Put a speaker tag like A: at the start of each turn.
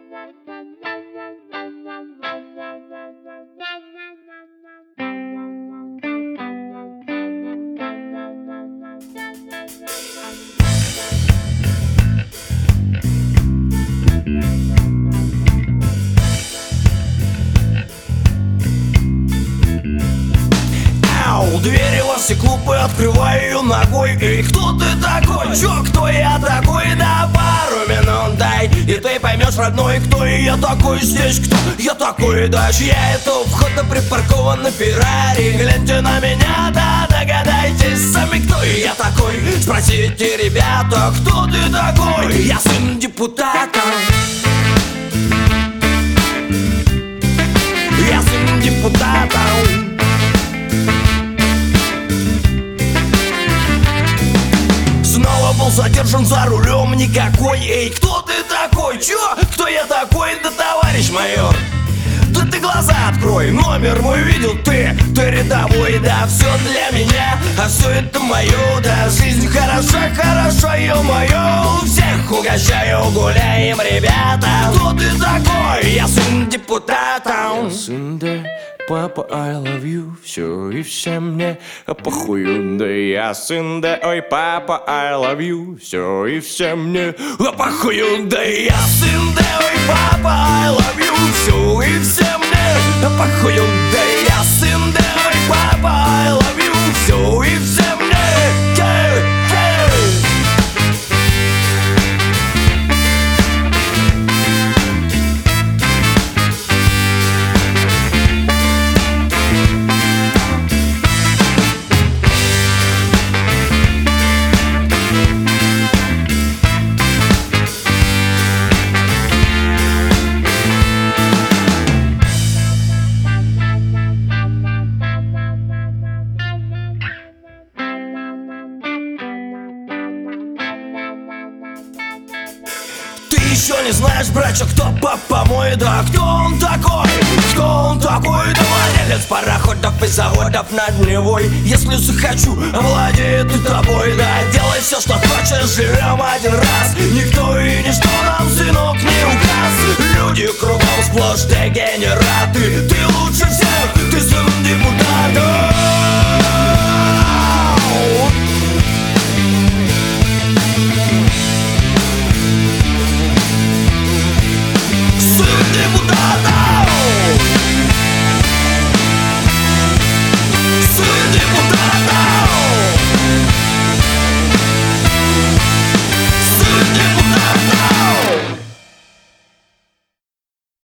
A: Двери во все клубы открываю ее ногой. Эй, кто ты такой? Чё, кто я такой? Да пару минут дай, и ты поймешь, родной, кто я такой здесь. Кто я такой? Да чья это у входа припаркован на Феррари? Гляньте на меня, да догадайтесь сами, кто я такой. Спросите, ребята, кто ты такой? Я сын депутата. Я сын депутата. Был задержан за рулем никакой. Эй, кто ты такой? Чё? Кто я такой? Да товарищ майор, да ты глаза открой, номер мой видел ты рядовой. Да все для меня, а все это мое. Да жизнь хороша, хороша, ё-моё. Всех угощаю, гуляем, ребята. Кто ты такой? Я сын депутата.
B: Я сын папа, I love you, все и все мне похую. Да я сын, да, ой, папа, I love you, все и все мне похую.
A: Да я сын, да, ой, папа, I love you, все и все мне похую. Да я сын, да, ой, папа, I love you, все и все мне. Еще не знаешь, братчик, кто папа мой? Да кто он такой? Кто он такой? Да владелец пароходов и заводов над Невой. Если захочу, овладеет и тобой. Да делай все, что хочешь, живем один раз. Никто и ничто нам, сынок, не указ. Люди кругом сплошь дегенераты.